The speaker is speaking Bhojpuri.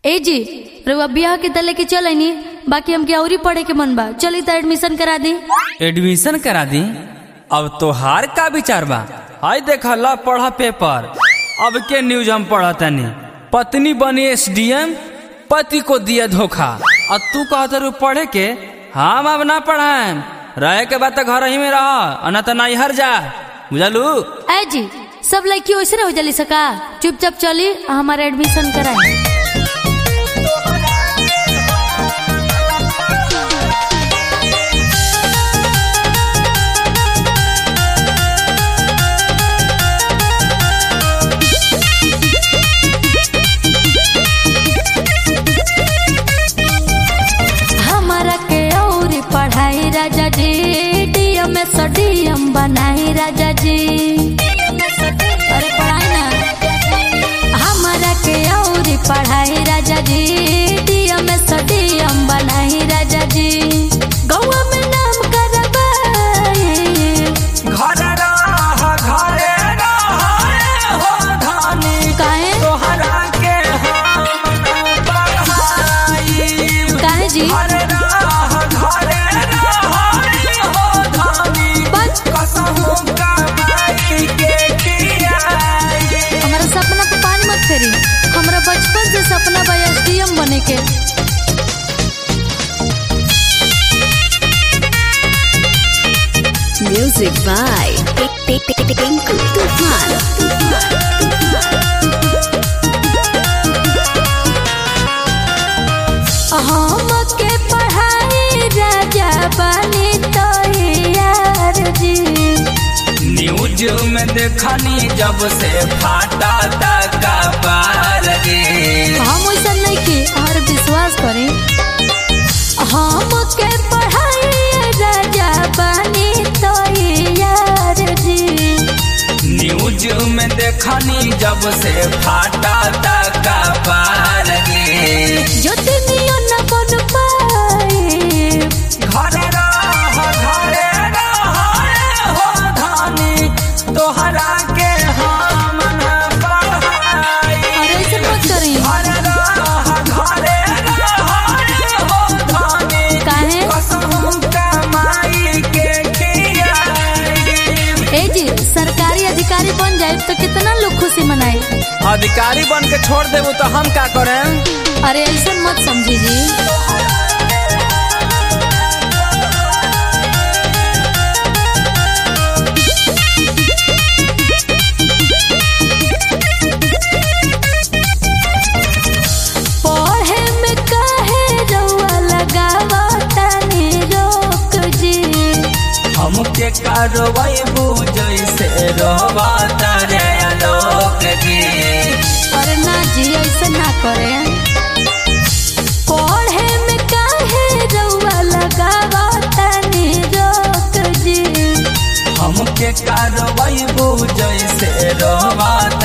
ए जी रउआ ब्याह के तले के चलनी, बाकी हमके औरी पढ़े के मन बा, चली तो एडमिशन करा दी। एडमिशन करा दी? अब तोहार का विचार बा? हाय देखा ला पढ़ा पेपर। अब के न्यूज हम पढ़ा तनी, पत्नी बनी SDM, पति को दिया धोखा। और तू कहता रू पढ़े के, हम अब ना पढ़ाए, रहे के बाद घर ही में रह, न तो नैहर जा, बुझलू? ए जी सब लड़की वैसे हो जली सका, चुपचाप चली हमारा एडमिशन कराए। राजा जी DM में SDM बनाई राजा जी, अरे पढ़ाई ना हमारा के और पढ़ाई राजा जी, DM में SDM बनाई राजा जी, गौवा में नाम करबाई। घर रह घरे रह हो धानी, काहे तोहरा के हम पढ़ाई। काहे जी? घरे रह घरे सपना पे पानी मत फेरी, हमारा बचपन से सपना बा SDM बने के। म्यूजिक बाय टिंकू तूफान। हम के पढ़ाई राजा बनी तो यार जी, न्यूज में देखनी जब से फाटा तक बार गे। हम वैसा नहीं की और विश्वास करें, हम के पढ़ाई राजा बनी तो यार जी, न्यूज में देखनी जब से फाटा तक बार गे। ज्योतिनियो न बन पाए, घरे रह हो धानी, तोहरा के हम न पढ़ाई। और ऐसे मत करी। घरे रह हो धानी, काहे? कसम कमाई के खियाई। ए जी सरकारी अधिकारी बन जाए तो कितना लोग खुशी मनाए। अधिकारी बन के छोड़ देबू तो हम का करें? अरे ऐसे मत समझी जी। पढ़े में काहे रउआ लगावा तनी रोक जी, हमके कार्रवाई बुझै से रहवा तारे लोग जी। अरे ना जी ऐसे ना करे। पढ़े में काहे रउआ लगावा तनी रोक जी, हमके कार्रवाई बुझै से रहवा